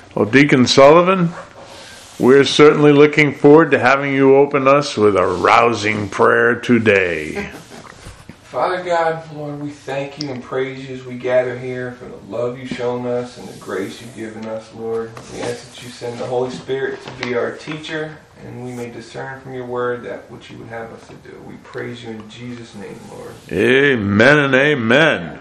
Well, Deacon Sullivan, we're certainly looking forward to having you open us with a rousing prayer today. Father God, Lord, we thank you and praise you as we gather here for the love you've shown us and the grace you've given us, Lord. We ask that you send the Holy Spirit to be our teacher and we may discern from your word that which you would have us to do. We praise you in Jesus' name, Lord. Amen and amen.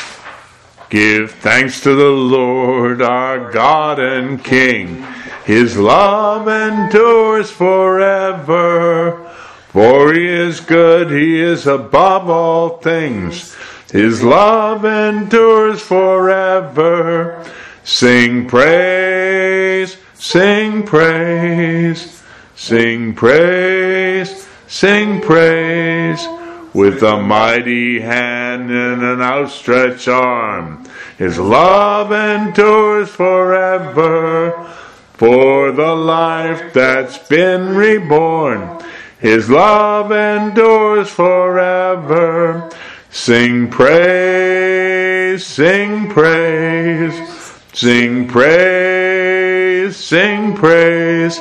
Give thanks to the Lord our God and King. His love endures forever. For he is good, he is above all things. His love endures forever. Sing praise, sing praise, sing praise, sing praise. With a mighty hand and an outstretched arm. His love endures forever. For the life that's been reborn. His love endures forever. Sing praise, sing praise, sing praise, sing praise.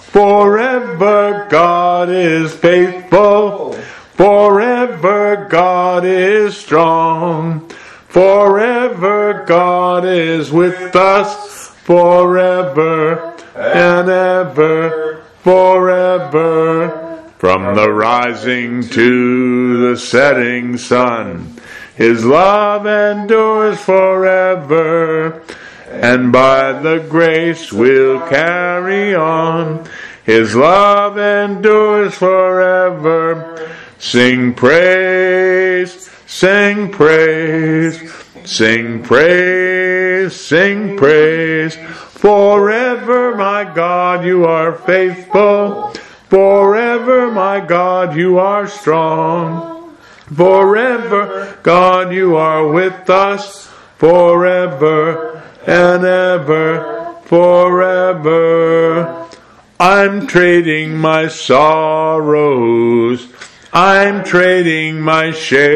Forever God is faithful. Forever God is strong. Forever God is with us. Forever and ever, forever. From the rising to the setting sun, his love endures forever, and by the grace we'll carry on, his love endures forever. Sing praise, sing praise, sing praise, sing praise. Forever, my God, you are faithful. Forever, my God, you are strong. Forever, God, you are with us. Forever and ever, forever. I'm trading my sorrows. I'm trading my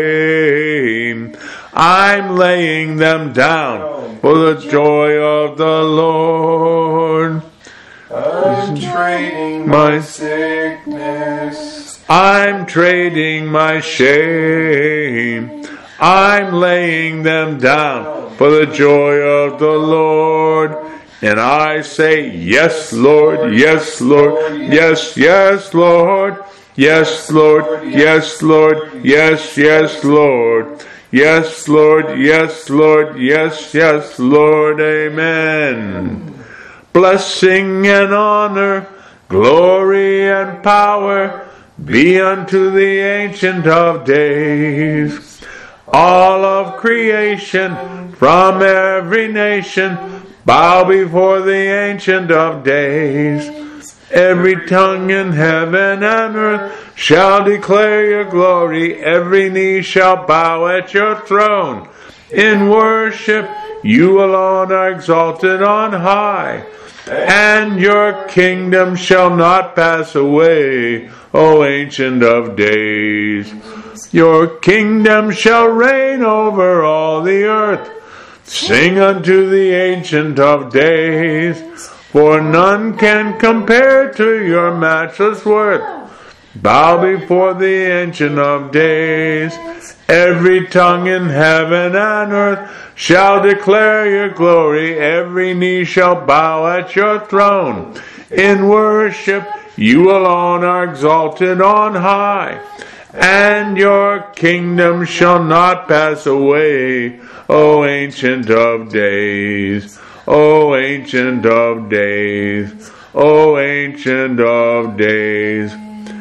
shame. I'm laying them down for the joy of the Lord. I'm trading my sickness. I'm trading my shame. I'm laying them down for the joy of the Lord. And I say, yes, Lord, yes, Lord, yes, yes, Lord, yes, Lord, yes, Lord, yes, yes, Lord, yes, Lord, yes, Lord, yes, yes, Lord, amen. Blessing and honor, glory and power be unto the Ancient of Days. All of creation from every nation bow before the Ancient of Days. Every tongue in heaven and earth shall declare your glory. Every knee shall bow at your throne. In worship you alone are exalted on high. And your kingdom shall not pass away, O Ancient of Days. Your kingdom shall reign over all the earth. Sing unto the Ancient of Days, for none can compare to your matchless worth. Bow before the Ancient of Days. Every tongue in heaven and earth shall declare your glory. Every knee shall bow at your throne. In worship you alone are exalted on high. And your kingdom shall not pass away, O Ancient of Days. O Ancient of Days. O Ancient of Days.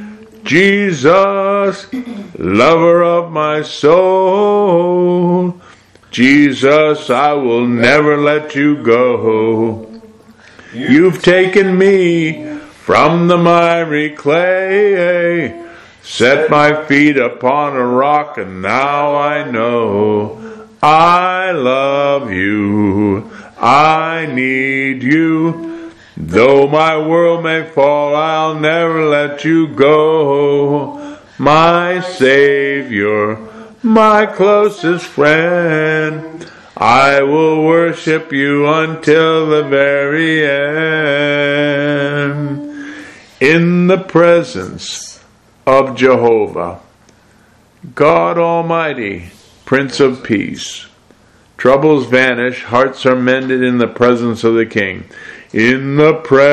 Jesus, lover of my soul. Jesus, I will never let you go. You've taken me from the miry clay, set my feet upon a rock, and now I know I love you. I need you. Though my world may fall, I'll never let you go. My Savior, my closest friend, I will worship you until the very end. In the presence of Jehovah, God Almighty, Prince of Peace. Troubles vanish, hearts are mended in the presence of the King. In the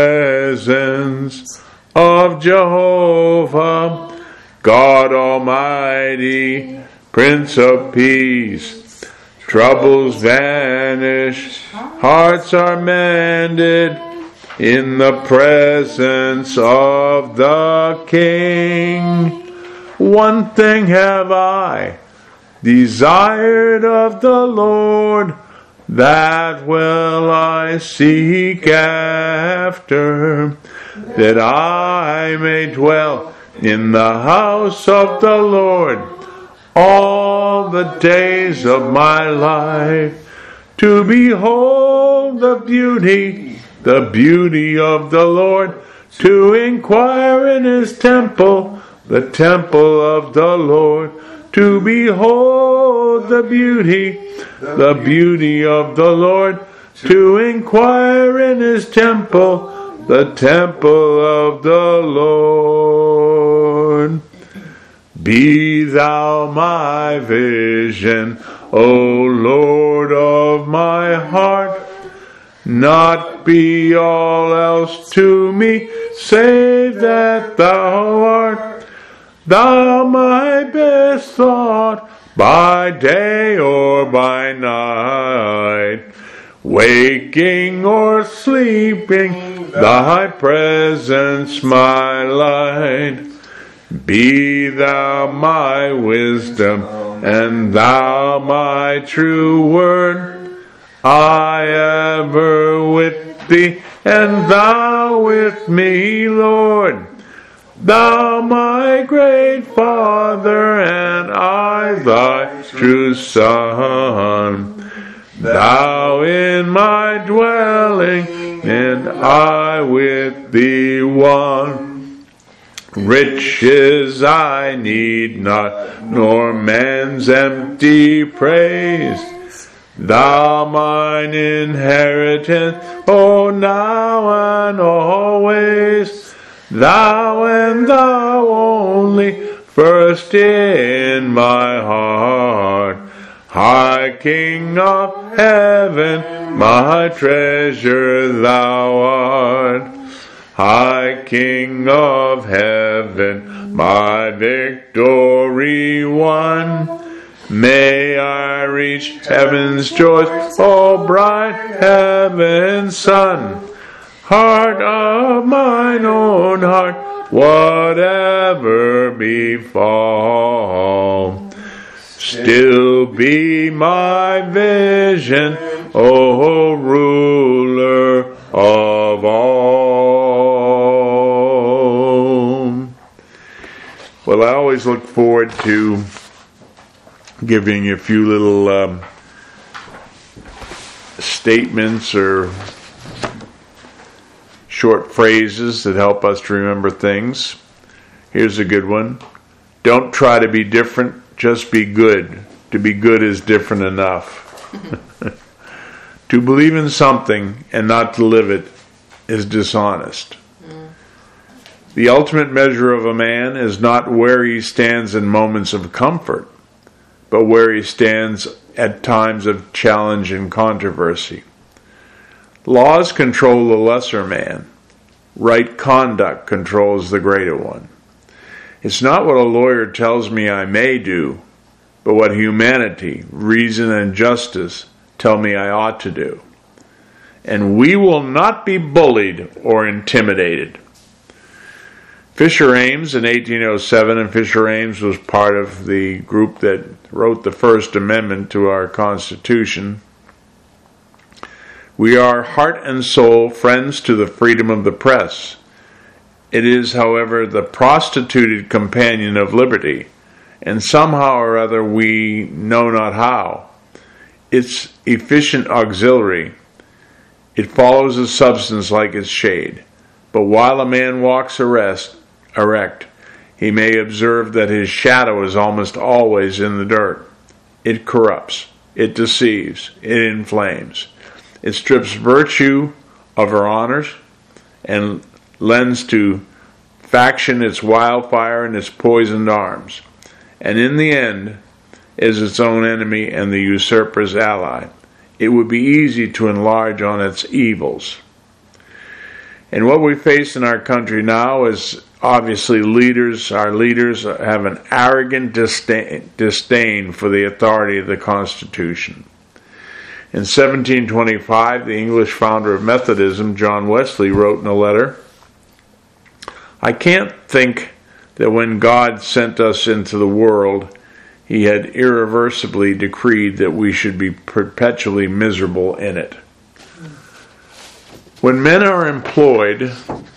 presence of Jehovah, God Almighty, Prince of Peace. Troubles vanish, hearts are mended in the presence of the King. One thing have I desired of the Lord, that will I seek after, that I may dwell in the house of the Lord all the days of my life, to behold the beauty of the Lord, to inquire in his temple, the temple of the Lord, to behold the beauty of the Lord, to inquire in his temple, the temple of the Lord. Be thou my vision, O Lord of my heart, not be all else to me, save that thou art. Thou my best thought, by day or by night, waking or sleeping, thy presence my light. Be thou my wisdom, and thou my true word. I ever with thee, and thou with me, Lord. Thou my great Father, and I thy true Son. Thou in my dwelling, and I with thee one. Riches I need not, nor man's empty praise. Thou mine inheritance, O now and always. Thou and thou only, first in my heart. High King of heaven, my treasure thou art. High King of heaven, my victory won. May I reach heaven's joys, O bright heaven's sun. Heart of mine own heart, whatever befall, still be my vision, O ruler of all. Well, I always look forward to giving you a few little statements or short phrases that help us to remember things. Here's a good one. Don't try to be different, just be good. To be good is different enough. To believe in something and not to live it is dishonest. The ultimate measure of a man is not where he stands in moments of comfort, but where he stands at times of challenge and controversy. Laws control the lesser man. Right conduct controls the greater one. It's not what a lawyer tells me I may do, but what humanity, reason, and justice tell me I ought to do. And we will not be bullied or intimidated. Fisher Ames in 1807, and Fisher Ames was part of the group that wrote the First Amendment to our Constitution. We are heart and soul friends to the freedom of the press. It is, however, the prostituted companion of liberty, and somehow or other we know not how. Its efficient auxiliary. It follows a substance like its shade. But while a man walks erect, he may observe that his shadow is almost always in the dirt. It corrupts. It deceives. It inflames. It strips virtue of her honors and lends to faction its wildfire and its poisoned arms, and in the end is its own enemy and the usurper's ally. It would be easy to enlarge on its evils. And what we face in our country now is obviously our leaders have an arrogant disdain for the authority of the Constitution. In 1725, the English founder of Methodism, John Wesley, wrote in a letter, "I can't think that when God sent us into the world, He had irreversibly decreed that we should be perpetually miserable in it." When men are employed,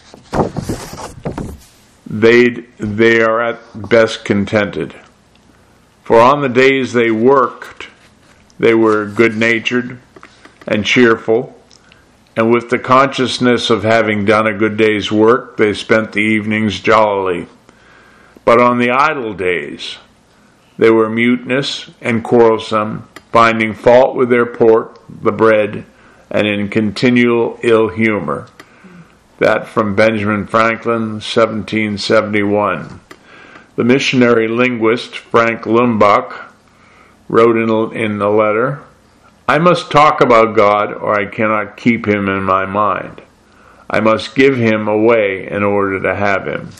they are at best contented. For on the days they worked, they were good-natured and cheerful, and with the consciousness of having done a good day's work, they spent the evenings jollily. But on the idle days, they were mutinous and quarrelsome, finding fault with their pork, the bread, and in continual ill humor. That from Benjamin Franklin, 1771. The missionary linguist Frank Lumbach wrote in a letter, "I must talk about God or I cannot keep Him in my mind. I must give Him away in order to have Him."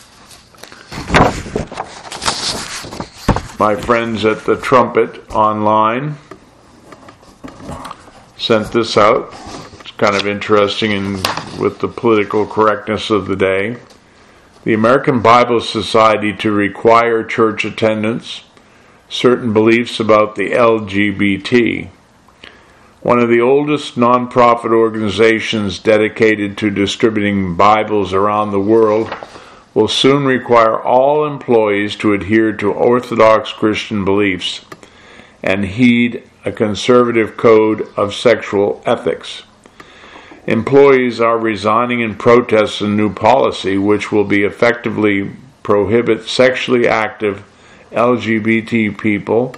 My friends at the Trumpet Online sent this out. It's kind of interesting with the political correctness of the day. The American Bible Society to require church attendance, certain beliefs about the LGBT. One of the oldest non-profit organizations dedicated to distributing Bibles around the world will soon require all employees to adhere to Orthodox Christian beliefs and heed a conservative code of sexual ethics. Employees are resigning in protest of a new policy which will be effectively prohibit sexually active LGBT people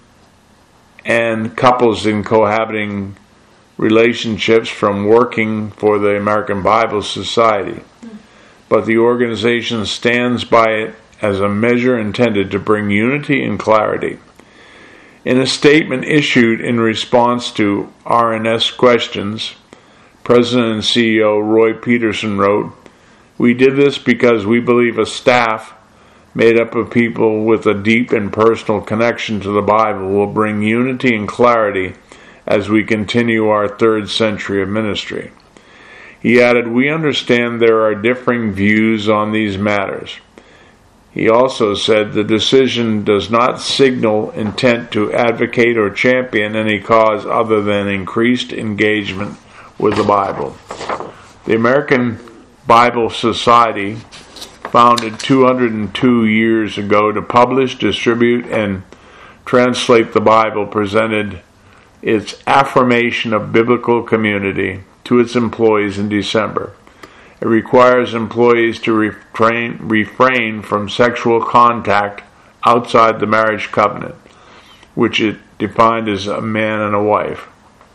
and couples in cohabiting relationships from working for the American Bible Society. But the organization stands by it as a measure intended to bring unity and clarity. In a statement issued in response to RNS questions, President and CEO Roy Peterson wrote, "We did this because we believe a staff made up of people with a deep and personal connection to the Bible will bring unity and clarity as we continue our third century of ministry." He added, "We understand there are differing views on these matters." He also said the decision does not signal intent to advocate or champion any cause other than increased engagement with the Bible. The American Bible Society, founded 202 years ago to publish, distribute, and translate the Bible, presented its affirmation of biblical community to its employees in December. It requires employees to refrain from sexual contact outside the marriage covenant, which it defined as a man and a wife.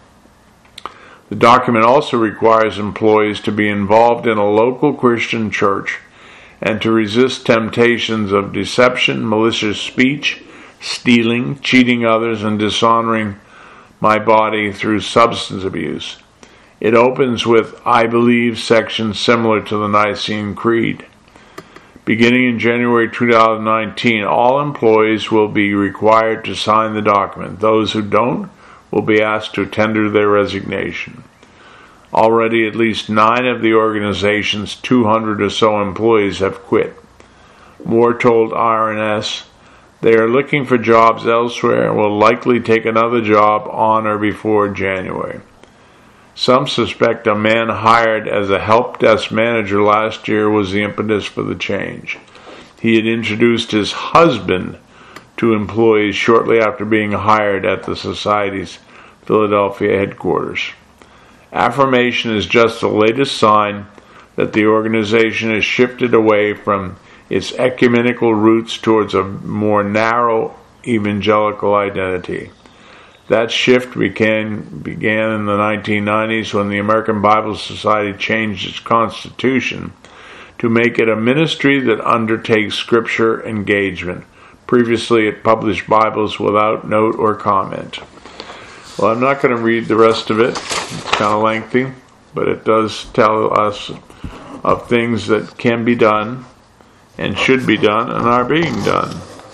The document also requires employees to be involved in a local Christian church and to resist temptations of deception, malicious speech, stealing, cheating others, and dishonoring my body through substance abuse. It opens with, "I believe," sections similar to the Nicene Creed. Beginning in January 2019, all employees will be required to sign the document. Those who don't will be asked to tender their resignation. Already at least 9 of the organization's 200 or so employees have quit. Moore told RNS they are looking for jobs elsewhere and will likely take another job on or before January. Some suspect a man hired as a help desk manager last year was the impetus for the change. He had introduced his husband to employees shortly after being hired at the Society's Philadelphia headquarters. Affirmation is just the latest sign that the organization has shifted away from its ecumenical roots towards a more narrow evangelical identity. That shift began in the 1990s when the American Bible Society changed its constitution to make it a ministry that undertakes scripture engagement. Previously, it published Bibles without note or comment. Well, I'm not going to read the rest of it. It's kind of lengthy, but it does tell us of things that can be done and should be done and are being done.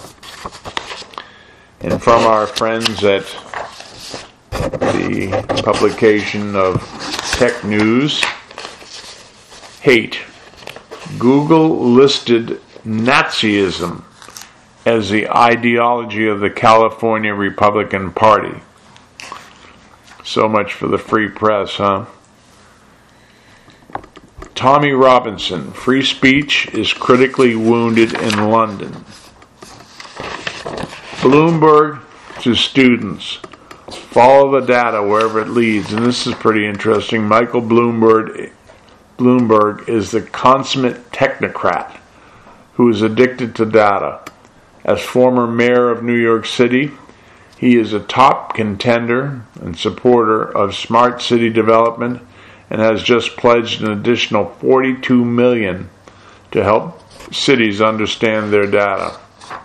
And from our friends at the publication of Tech News, hate. Google listed Nazism as the ideology of the California Republican Party. So much for the free press, huh? Tommy Robinson, free speech is critically wounded in London. Bloomberg to students, follow the data wherever it leads. And this is pretty interesting. Michael Bloomberg is the consummate technocrat who is addicted to data. As former mayor of New York City, he is a top contender and supporter of smart city development and has just pledged an additional $42 million to help cities understand their data.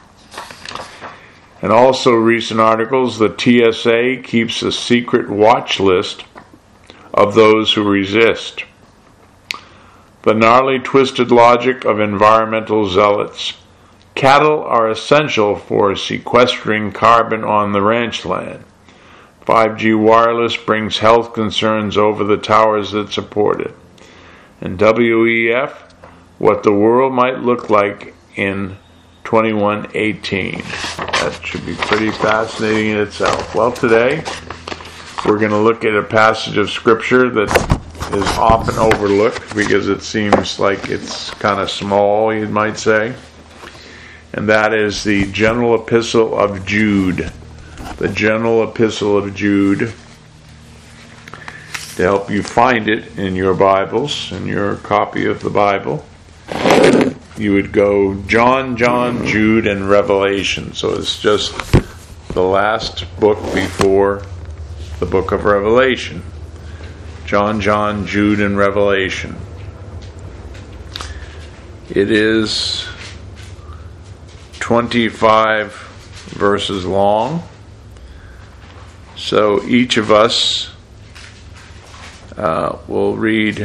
And also recent articles, the TSA keeps a secret watch list of those who resist. The gnarly, twisted logic of environmental zealots. Cattle are essential for sequestering carbon on the ranch land. 5G wireless brings health concerns over the towers that support it. And WEF, what the world might look like in 2118. That should be pretty fascinating in itself. Well, today we're going to look at a passage of Scripture that is often overlooked because it seems like it's kind of small, you might say. And that is the General Epistle of Jude. The General Epistle of Jude. To help you find it in your Bibles, in your copy of the Bible, you would go John, Jude, and Revelation. So it's just the last book before the book of Revelation. John, Jude, and Revelation. It is 25 verses long. So each of us will read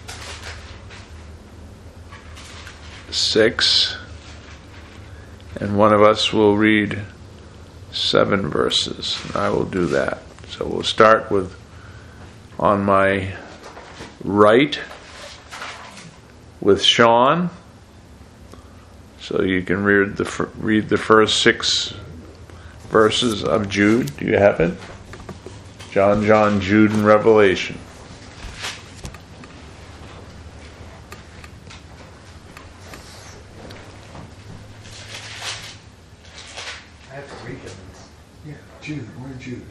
6, and one of us will read 7 verses. And I will do that. So we'll start with, on my right, with Sean. So you can read the first 6 verses of Jude. Do you have it? John, Jude, and Revelation. I have to read them. Yeah, Jude. Where's Jude?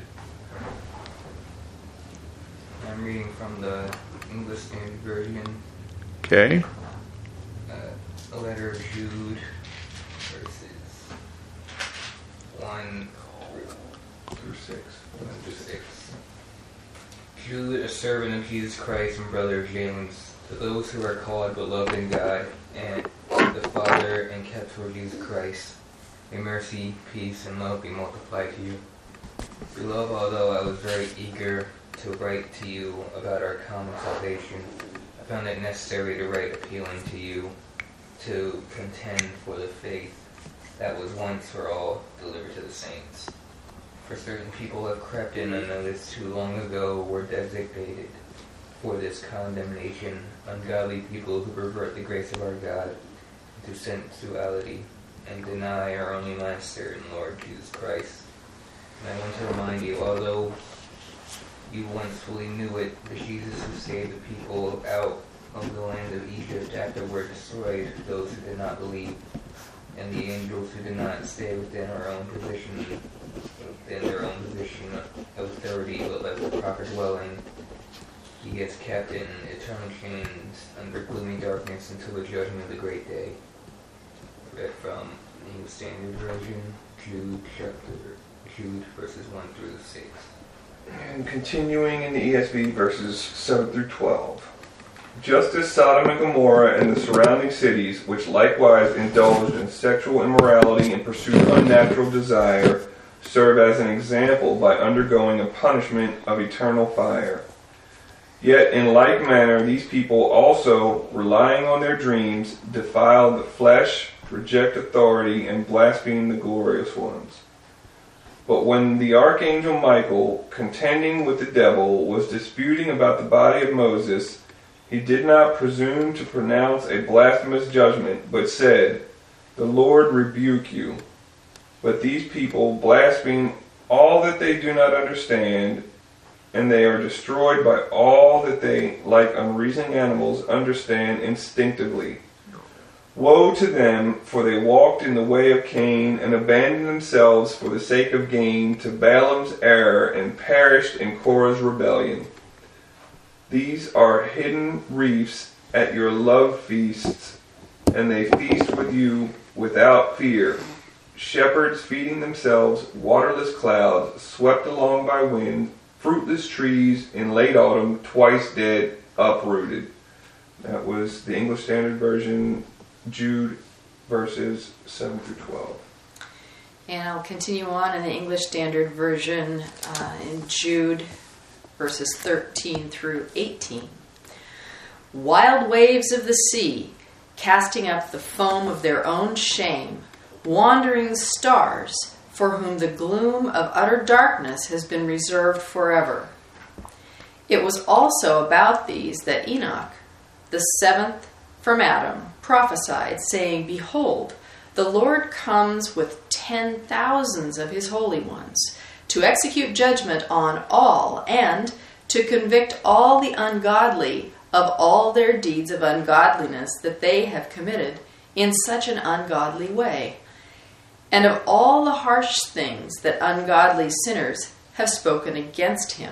I'm reading from the English Standard Version. Okay. A letter of Jude, verses 1 through 6. Jude, a servant of Jesus Christ and brother of James, to those who are called, beloved in God, and the Father and kept for Jesus Christ, may mercy, peace, and love be multiplied to you. Beloved, although I was very eager to write to you about our common salvation, I found it necessary to write appealing to you to contend for the faith that was once for all delivered to the saints. For certain people have crept in unnoticed who long ago were designated for this condemnation, ungodly people who pervert the grace of our God into sensuality and deny our only Master and Lord Jesus Christ. And I want to remind you, although you once fully knew it, the Jesus who saved the people out of the land of Egypt afterward destroyed those who did not believe, and the angels who did not stay within their own position of authority, but left the proper dwelling. He is kept in eternal chains under gloomy darkness until the judgment of the great day. Read from the New Standard Version, Jude chapter Jude verses 1 through 6. And continuing in the ESV, verses 7 through 12. Just as Sodom and Gomorrah and the surrounding cities, which likewise indulged in sexual immorality and pursued unnatural desire, serve as an example by undergoing a punishment of eternal fire. Yet in like manner these people also, relying on their dreams, defile the flesh, reject authority, and blaspheme the glorious ones. But when the archangel Michael, contending with the devil, was disputing about the body of Moses, he did not presume to pronounce a blasphemous judgment, but said, "The Lord rebuke you." But these people blaspheme all that they do not understand, and they are destroyed by all that they, like unreasoning animals, understand instinctively. Woe to them, for they walked in the way of Cain, and abandoned themselves for the sake of gain to Balaam's error, and perished in Korah's rebellion. These are hidden reefs at your love feasts, and they feast with you without fear. Shepherds feeding themselves, waterless clouds, swept along by wind, fruitless trees in late autumn, twice dead, uprooted. That was the English Standard Version, Jude, verses 7 through 12. And I'll continue on in the English Standard Version in Jude, verses 13 through 18. Wild waves of the sea, casting up the foam of their own shame, wandering stars, for whom the gloom of utter darkness has been reserved forever. It was also about these that Enoch, the seventh from Adam, prophesied, saying, "Behold, the Lord comes with 10,000s of his holy ones, to execute judgment on all, and to convict all the ungodly of all their deeds of ungodliness that they have committed in such an ungodly way, and of all the harsh things that ungodly sinners have spoken against him.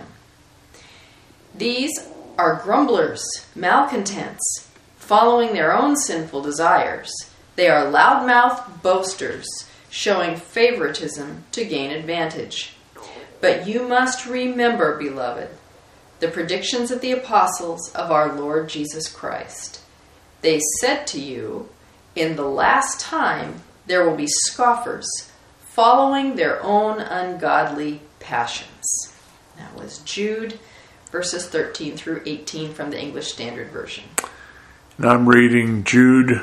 These are grumblers, malcontents, following their own sinful desires. They are loudmouthed boasters, showing favoritism to gain advantage. But you must remember, beloved, the predictions of the apostles of our Lord Jesus Christ. They said to you, in the last time there will be scoffers, following their own ungodly passions." That was Jude, verses 13 through 18 from the English Standard Version. And I'm reading Jude,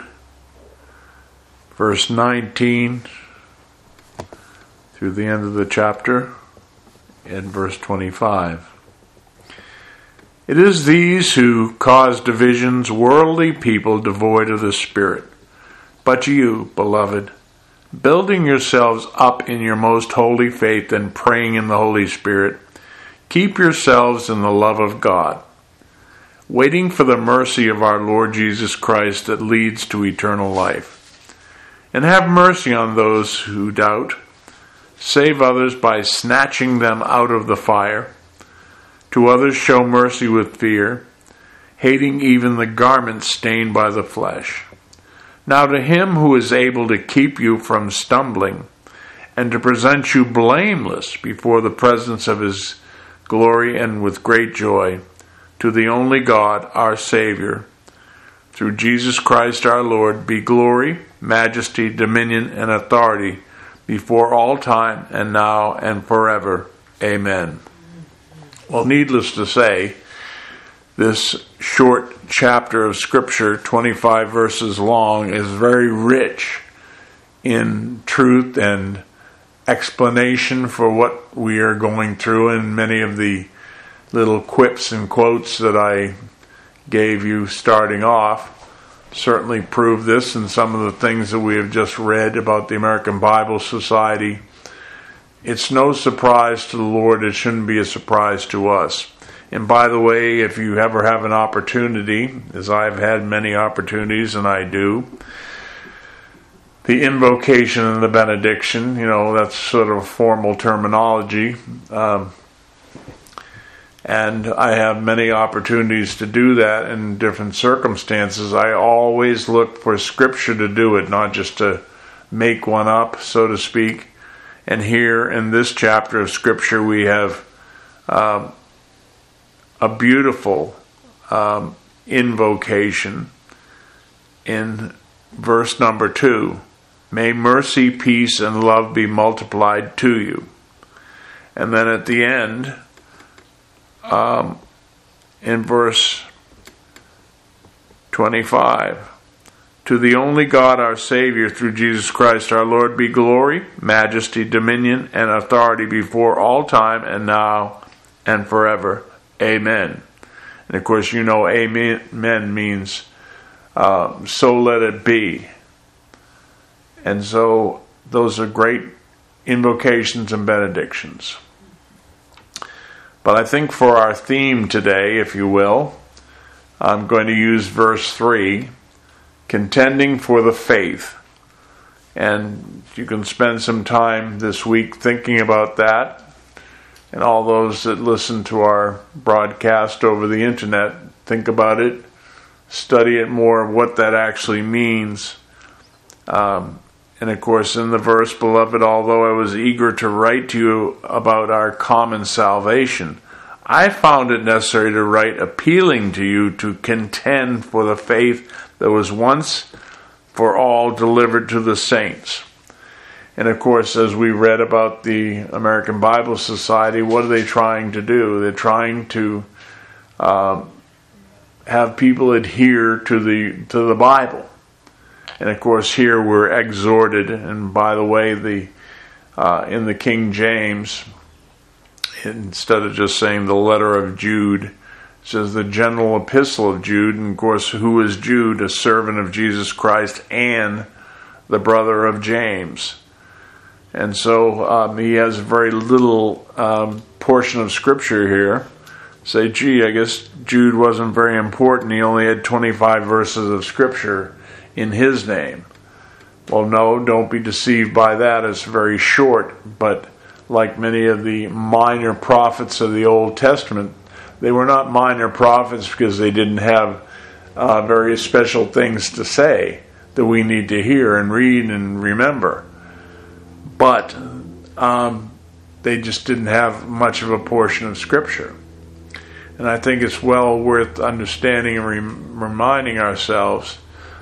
verse 19 through the end of the chapter, and verse 25. It is these who cause divisions, worldly people devoid of the Spirit. But you, beloved, building yourselves up in your most holy faith and praying in the Holy Spirit, keep yourselves in the love of God, waiting for the mercy of our Lord Jesus Christ that leads to eternal life. And have mercy on those who doubt. Save others by snatching them out of the fire. To others show mercy with fear, hating even the garment stained by the flesh. Now to him who is able to keep you from stumbling and to present you blameless before the presence of his glory and with great joy, to the only God, our Savior, through Jesus Christ our Lord, be glory, majesty, dominion, and authority before all time and now and forever. Amen. Well, needless to say, this short chapter of Scripture, 25 verses long, is very rich in truth and explanation for what we are going through, and many of the little quips and quotes that I gave you starting off certainly prove this, and some of the things that we have just read about the American Bible Society. It's no surprise to the Lord. It shouldn't be a surprise to us. And by the way, if you ever have an opportunity, as I've had many opportunities, and I do, the invocation and the benediction, that's sort of formal terminology. And I have many opportunities to do that in different circumstances. I always look for Scripture to do it, not just to make one up, so to speak. And here in this chapter of Scripture we have a beautiful invocation in verse number 2. May mercy, peace, and love be multiplied to you. And then at the end, in verse 25, to the only God, our Savior, through Jesus Christ our Lord, be glory, majesty, dominion, and authority before all time and now and forever. Amen. And of course, you know, amen means so let it be. And so those are great invocations and benedictions. But I think for our theme today, if you will, I'm going to use verse 3, contending for the faith. And you can spend some time this week thinking about that. And all those that listen to our broadcast over the internet, think about it, study it more, what that actually means. And of course, in the verse, beloved, although I was eager to write to you about our common salvation, I found it necessary to write appealing to you to contend for the faith that was once for all delivered to the saints. And of course, as we read about the American Bible Society, what are they trying to do? They're trying to have people adhere to the Bible. And of course, here we're exhorted. And by the way, in the King James, instead of just saying the letter of Jude, it says the general epistle of Jude. And of course, who is Jude? A servant of Jesus Christ and the brother of James. And so he has very little portion of Scripture here. Say, gee, I guess Jude wasn't very important. He only had 25 verses of Scripture in his name. Well, no, don't be deceived by that. It's very short. But like many of the minor prophets of the Old Testament, they were not minor prophets because they didn't have very special things to say that we need to hear and read and remember. But they just didn't have much of a portion of Scripture. And I think it's well worth understanding and reminding ourselves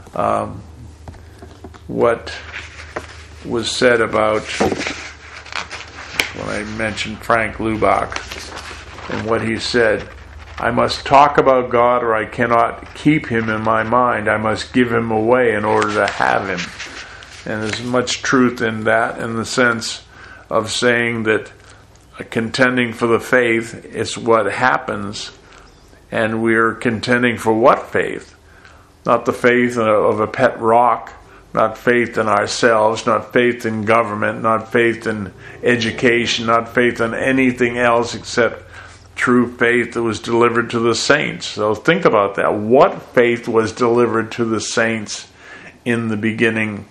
what was said about when I mentioned Frank Lubach and what he said. I must talk about God or I cannot keep him in my mind. I must give him away in order to have him. And there's much truth in that, in the sense of saying that contending for the faith is what happens, and we're contending for what faith? Not the faith of a pet rock, not faith in ourselves, not faith in government, not faith in education, not faith in anything else except true faith that was delivered to the saints. So think about that. What faith was delivered to the saints in the beginning?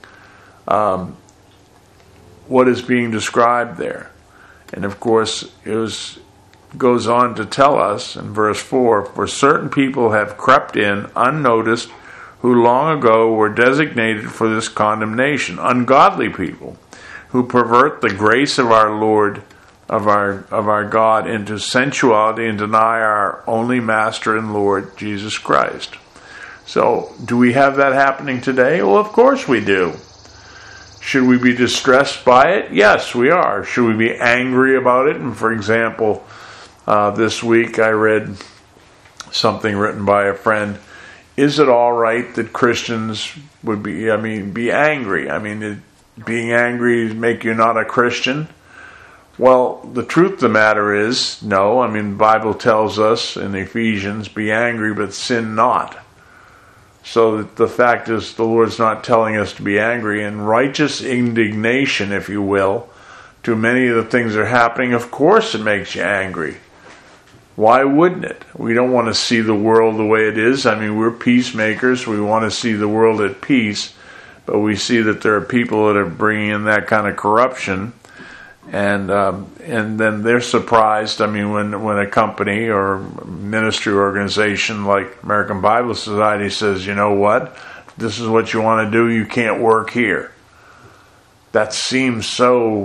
What is being described there? And of course, it goes on to tell us in verse 4, for certain people have crept in unnoticed who long ago were designated for this condemnation, ungodly people who pervert the grace of our Lord, of our God, into sensuality and deny our only Master and Lord, Jesus Christ. So, do we have that happening today? Well, of course we do. Should we be distressed by it? Yes, we are. Should we be angry about it? And for example, this week I read something written by a friend. Is it all right that Christians would be angry? Being angry make you not a Christian? Well, the truth of the matter is, no. The Bible tells us in Ephesians, be angry but sin not. So the fact is, the Lord's not telling us to be angry. And righteous indignation, if you will, to many of the things that are happening, of course it makes you angry. Why wouldn't it? We don't want to see the world the way it is. We're peacemakers. We want to see the world at peace. But we see that there are people that are bringing in that kind of corruption. And then they're surprised. When a company or ministry organization like American Bible Society says, you know what, this is what you want to do, you can't work here. That seems so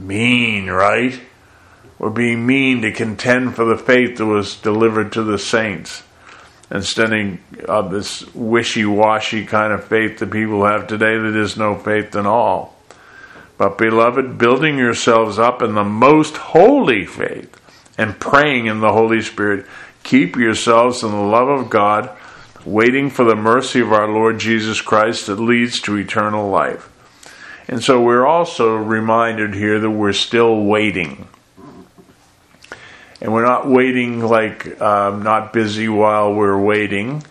mean, right? We're being mean to contend for the faith that was delivered to the saints, instead of this wishy-washy kind of faith that people have today that is no faith at all. But beloved, building yourselves up in the most holy faith and praying in the Holy Spirit, keep yourselves in the love of God, waiting for the mercy of our Lord Jesus Christ that leads to eternal life. And so we're also reminded here that we're still waiting. And we're not waiting like not busy while we're waiting.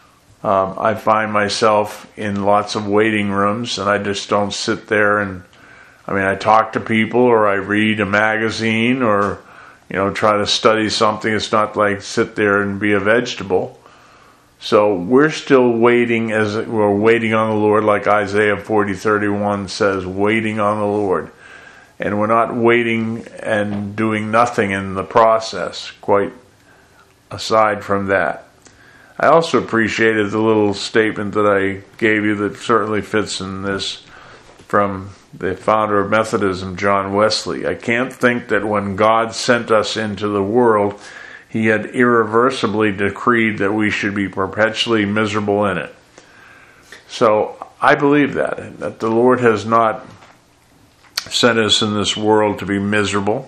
I find myself in lots of waiting rooms, and I just don't sit there and, I talk to people, or I read a magazine, or, try to study something. It's not like sit there and be a vegetable. So we're still waiting, as we're waiting on the Lord, like Isaiah 40:31 says, waiting on the Lord. And we're not waiting and doing nothing in the process, quite aside from that. I also appreciated the little statement that I gave you that certainly fits in this, from the founder of Methodism, John Wesley. I can't think that when God sent us into the world, he had irreversibly decreed that we should be perpetually miserable in it. So I believe that the Lord has not sent us in this world to be miserable.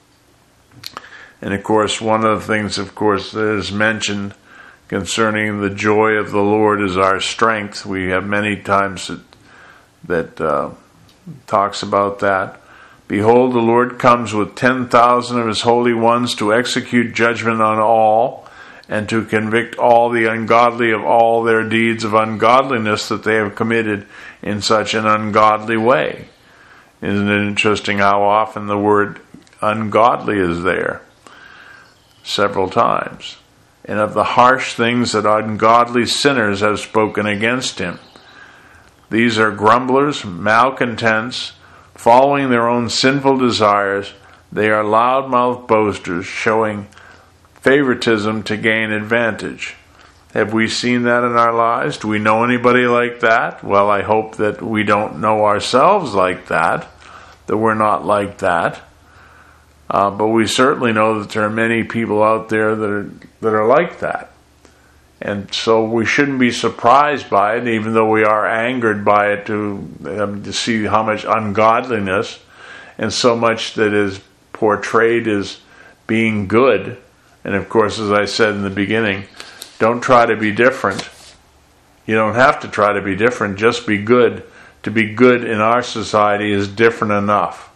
And of course, one of the things, that is mentioned concerning the joy of the Lord is our strength. We have many times that talks about that. Behold, the Lord comes with 10,000 of his holy ones to execute judgment on all, and to convict all the ungodly of all their deeds of ungodliness that they have committed in such an ungodly way. Isn't it interesting how often the word ungodly is there? Several times. And of the harsh things that ungodly sinners have spoken against him. These are grumblers, malcontents, following their own sinful desires. They are loud-mouthed boasters, showing favoritism to gain advantage. Have we seen that in our lives? Do we know anybody like that? Well, I hope that we don't know ourselves like that we're not like that. But we certainly know that there are many people out there that are like that. And so we shouldn't be surprised by it, even though we are angered by it, to see how much ungodliness and so much that is portrayed as being good. And of course, as I said in the beginning, don't try to be different. You don't have to try to be different, just be good. To be good in our society is different enough.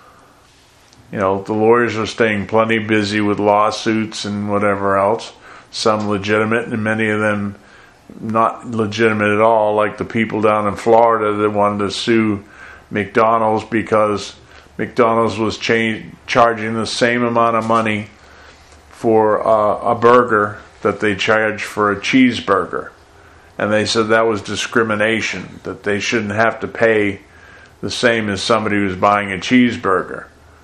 The lawyers are staying plenty busy with lawsuits and whatever else. Some legitimate and many of them not legitimate at all, like the people down in Florida that wanted to sue McDonald's because McDonald's was charging the same amount of money for a burger that they charged for a cheeseburger. And they said that was discrimination, that they shouldn't have to pay the same as somebody who's buying a cheeseburger.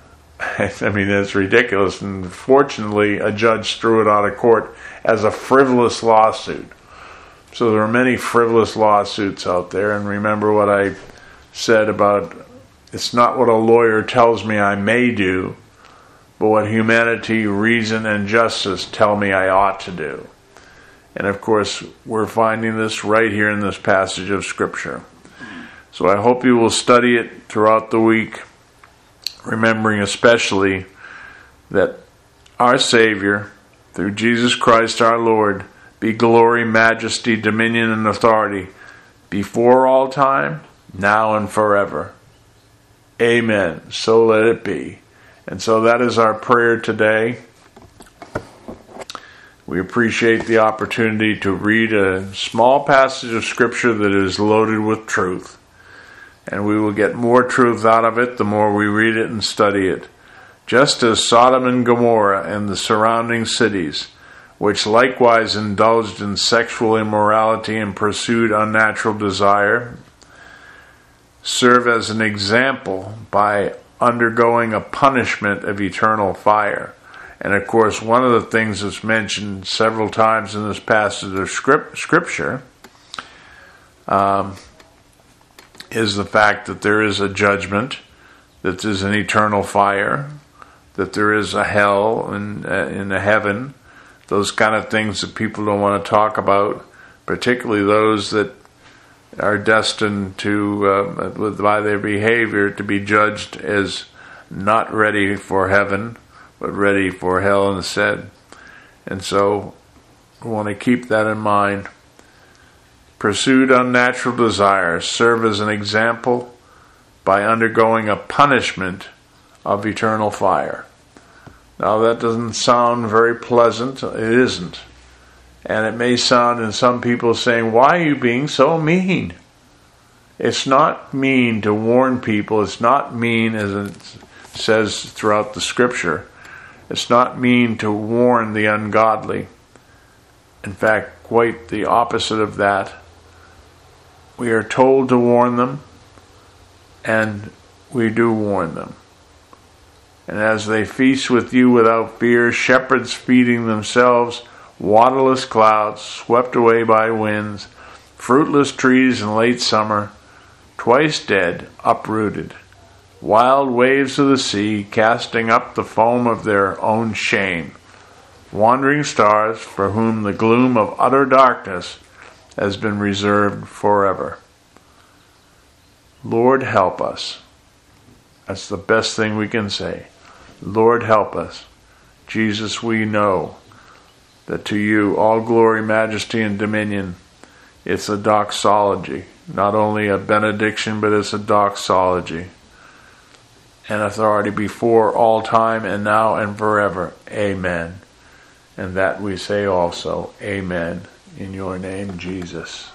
That's ridiculous. And fortunately, a judge threw it out of court as a frivolous lawsuit. So there are many frivolous lawsuits out there. And remember what I said about, it's not what a lawyer tells me I may do, but what humanity, reason, and justice tell me I ought to do. And of course, we're finding this right here in this passage of Scripture. So I hope you will study it throughout the week, remembering especially that our Savior, through Jesus Christ our Lord, be glory, majesty, dominion, and authority before all time, now and forever. Amen. So let it be. And so that is our prayer today. We appreciate the opportunity to read a small passage of Scripture that is loaded with truth. And we will get more truth out of it the more we read it and study it. Just as Sodom and Gomorrah and the surrounding cities, which likewise indulged in sexual immorality and pursued unnatural desire, serve as an example by undergoing a punishment of eternal fire. And of course, one of the things that's mentioned several times in this passage of Scripture is the fact that there is a judgment that there's an eternal fire, that there is a hell and in a heaven, those kind of things that people don't want to talk about, particularly those that are destined to, by their behavior, to be judged as not ready for heaven, but ready for hell instead. And so we want to keep that in mind. Pursued unnatural desires serve as an example by undergoing a punishment of eternal fire. Now that doesn't sound very pleasant. It isn't. And it may sound in some people saying, why are you being so mean? It's not mean to warn people. It's not mean, as it says throughout the scripture. It's not mean to warn the ungodly. In fact, quite the opposite of that. We are told to warn them, and we do warn them. And as they feast with you without fear, shepherds feeding themselves, waterless clouds swept away by winds, fruitless trees in late summer, twice dead, uprooted, wild waves of the sea casting up the foam of their own shame, wandering stars for whom the gloom of utter darkness has been reserved forever. Lord, help us. That's the best thing we can say. Lord, help us. Jesus, we know that to you all glory, majesty, and dominion. It's a doxology. Not only a benediction, but it's a doxology. And authority before all time and now and forever. Amen. And that we say also, Amen. In your name, Jesus.